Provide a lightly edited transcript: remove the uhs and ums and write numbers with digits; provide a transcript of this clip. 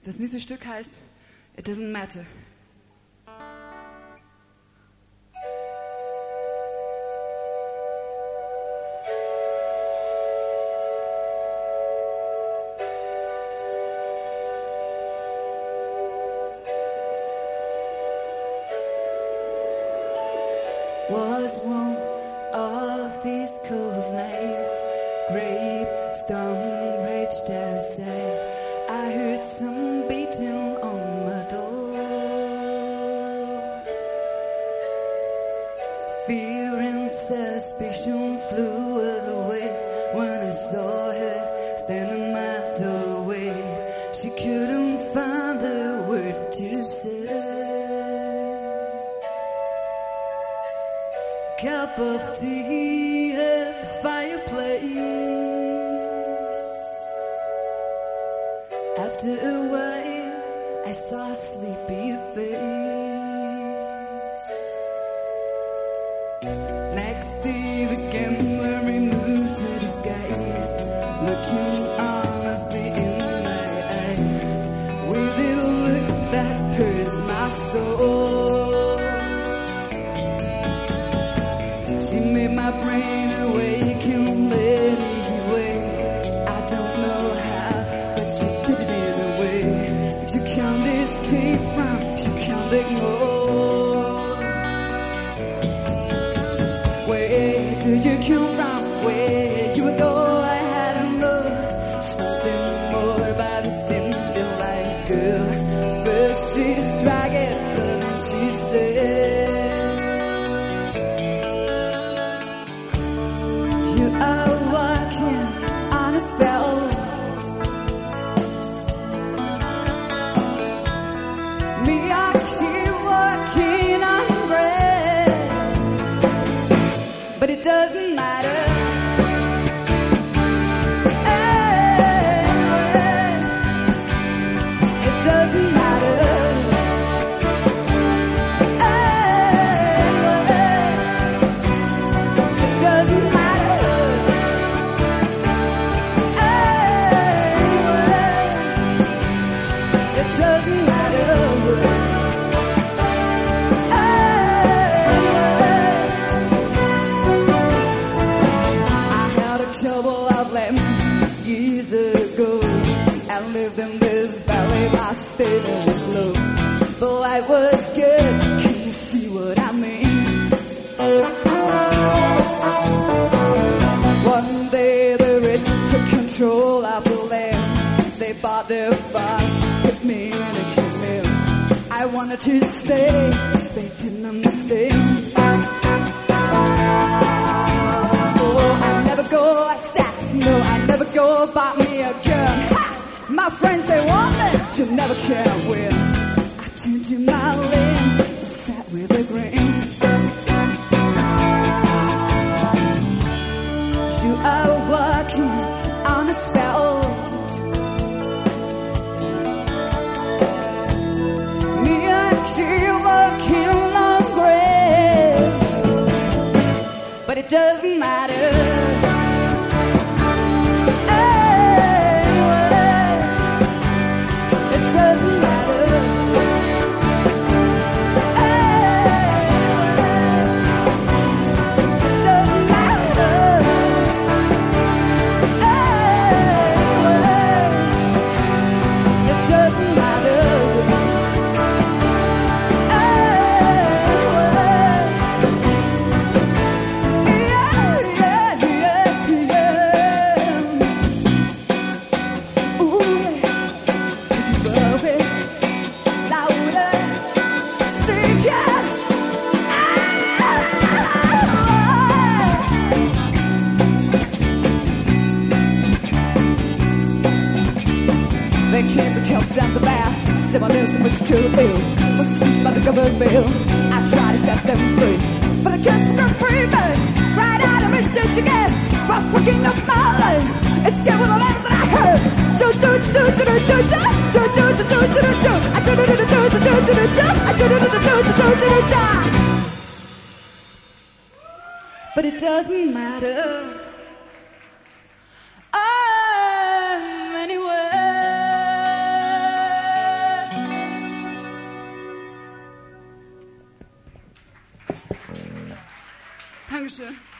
Das nächste Stück heißt It Doesn't Matter. Was one of these cold nights, great storm raged outside. I heard some beating on my door. Fear and suspicion flew away when I saw her standing in my doorway. She couldn't find a word to say. Cup of tea at the fireplace. After a while, I saw a sleepy face. Next day, the gambler removed her disguise, looking honestly in my eyes, with a look that pierced my soul. She made my brain awake in any way. I don't know how, but she did it in a way. She can't escape from, she can't ignore. Where did you come from? Where you would go? I had in love something more about a Cinderella girl. First she struck it, but then she said, you are walking on a spell. Me, I keep walking on grass, but it doesn't matter. It doesn't matter. It doesn't matter. It doesn't matter. I had a couple of lemons years ago. I lived in this valley, my state was low. The light was good, can you see what I mean? One day the rich took control of the land. They bought their farms, put me in a canoe. I wanted to stay, they didn't understand. Oh, I never go, I sat, no, I never go, bought me a gun. Ha! My friends, they want me, you never can win. I turned to my lens and sat with a grin. You are walking on a spell. Me, I keep walking on grass, but it doesn't matter. It doesn't matter. It doesn't matter. It doesn't matter. Ooh, love it louder, sing it. They came the cops and the bear, said my name so much to feel. Was seized by the government bill. I tried to set them free, but I just couldn't breathe it. Right out of my stitch again, for fucking up my life. It's scared with the last that I heard. Do do do do do do do do do do do do do. I do do do do do do do do. I do do do do do do do do. But it doesn't matter. I'm anywhere. Dankeschön.